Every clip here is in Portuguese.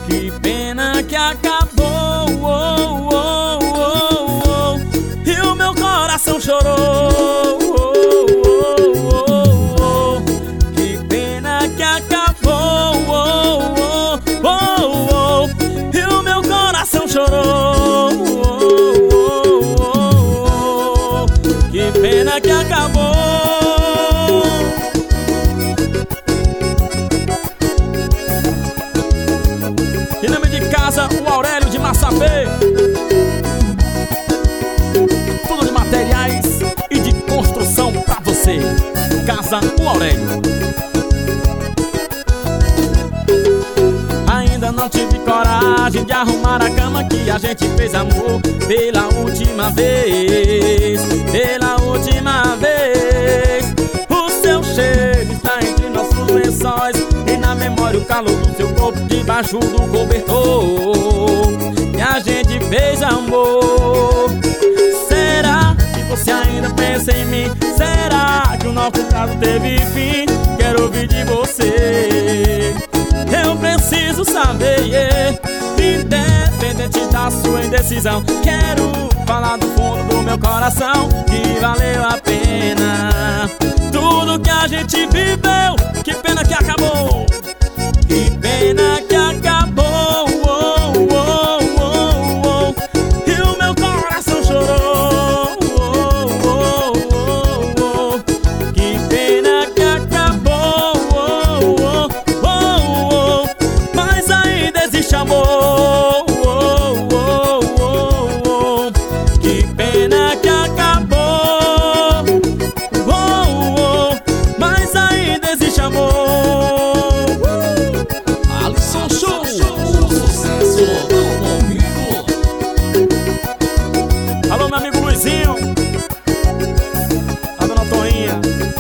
Que pena que acabou, e o meu coração chorou. Que pena que acabou, e o meu coração chorou. Que pena que acabou. Em nome de casa, o Aurélio de Massapê. Tudo de materiais e de construção pra você. Casa, o Aurélio. Ainda não tive coragem de arrumar a cama que a gente fez amor pela última vez. Pela última vez. O seu cheiro está entre nossos lençóis e na memória o calor do seu corpo debaixo do cobertor. E a gente fez amor. Será que você ainda pensa em mim? Será que o nosso caso teve fim? Quero ouvir de você. Eu preciso saber, independente da sua indecisão. Quero falar do fundo do meu coração que valeu a pena tudo que a gente viveu. Que pena que acabou. Que pena que acabou, e o meu coração chorou. Que pena que acabou, mas ainda existe amor. Que pena que acabou, mas ainda existe amor. Alô, meu amigo Luizinho, a dona Toinha.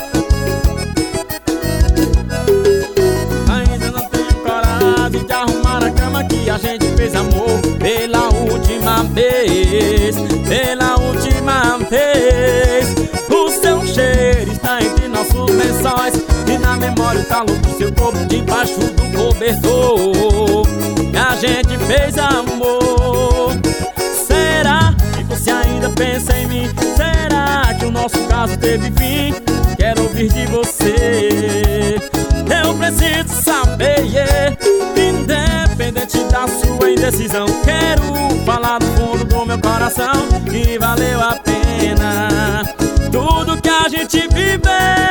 Ainda não tenho coragem de arrumar a cama que a gente fez amor pela última vez. Pela última vez. O seu cheiro está entre nossos lençóis e na memória o calor do seu corpo debaixo do cobertor. E a gente fez amor. Será que você ainda pensa em mim? Será que o nosso caso teve fim? Quero ouvir de você. Eu preciso saber, independente da sua indecisão. Quero falar do fundo do meu coração que valeu a pena tudo que a gente viveu.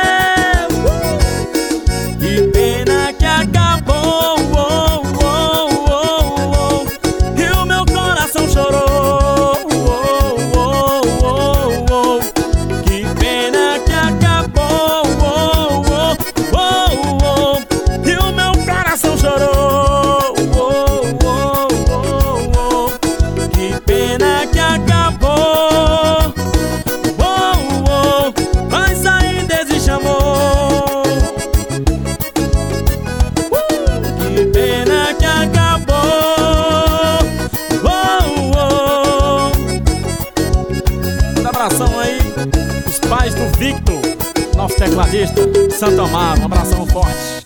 Que pena que acabou, e o meu coração chorou. Que pena que acabou, e o meu coração chorou. Que pena que acabou, mas ainda existe amor. Que pena que acabou. Um abração aí, os pais do Victor, nosso tecladista, Santo Amaro. Um abração forte.